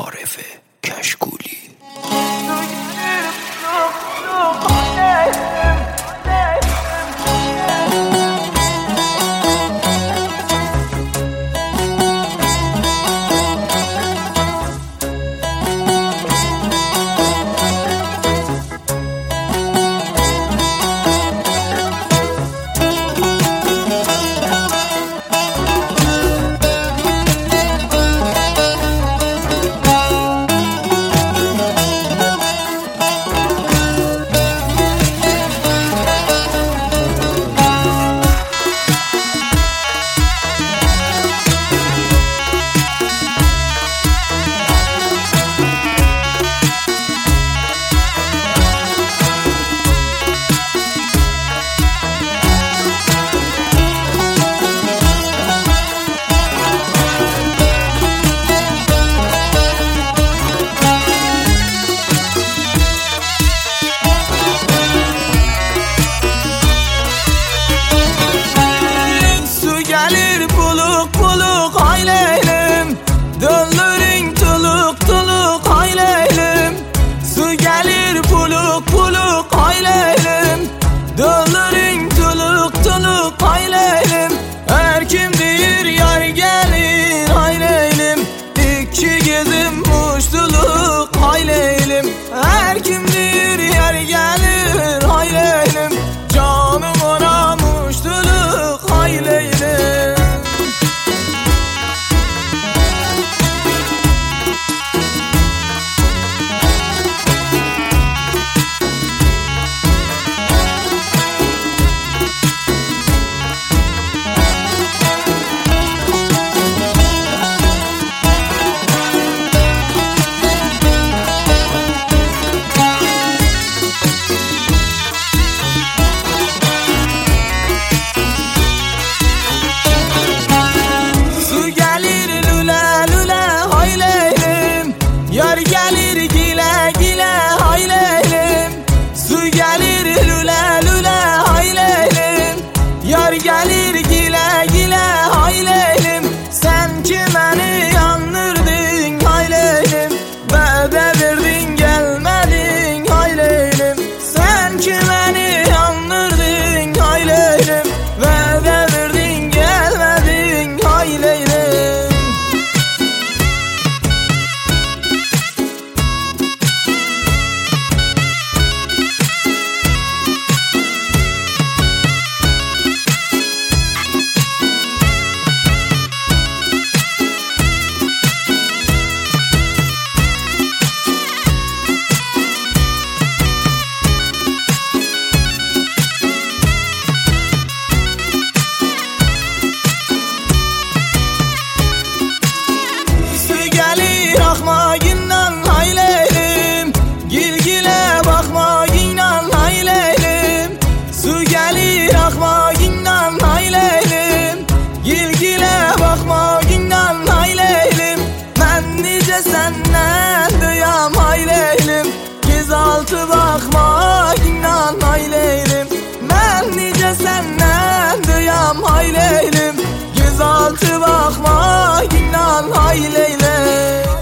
معارف کشکولی. Her kimdir yer gelir hayleylim, canım ona muştuluk hayleylim. Yar gelir gile gile hayleylim, su gelir lüle lüle hayleylim. Yar gelir gile gile hayleylim, sen ki beni yandırdın hayleylim. Vədə verdin gelmedin hayleylim, sen ki beni yandırdın hayleylim. Vədə verdin gelmedin hayleylim. Senden duyam hayleylim, gözaltı bakma inan hayleylim. Ben nice senden duyam hayleylim, gözaltı bakma inan hayleylim.